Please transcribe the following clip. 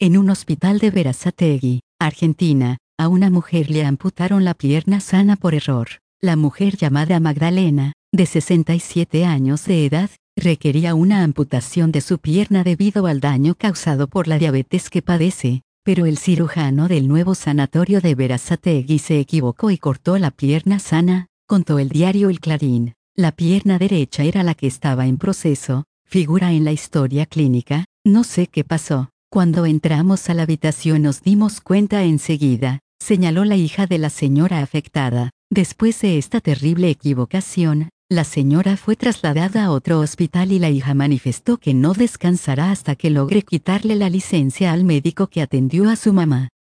En un hospital de Berazategui, Argentina, a una mujer le amputaron la pierna sana por error. La mujer llamada Magdalena, de 67 años de edad, requería una amputación de su pierna debido al daño causado por la diabetes que padece, pero el cirujano del nuevo sanatorio de Berazategui se equivocó y cortó la pierna sana, contó el diario El Clarín. La pierna derecha era la que estaba en proceso, figura en la historia clínica. No sé qué pasó. Cuando entramos a la habitación nos dimos cuenta enseguida, señaló la hija de la señora afectada. Después de esta terrible equivocación, la señora fue trasladada a otro hospital y la hija manifestó que no descansará hasta que logre quitarle la licencia al médico que atendió a su mamá.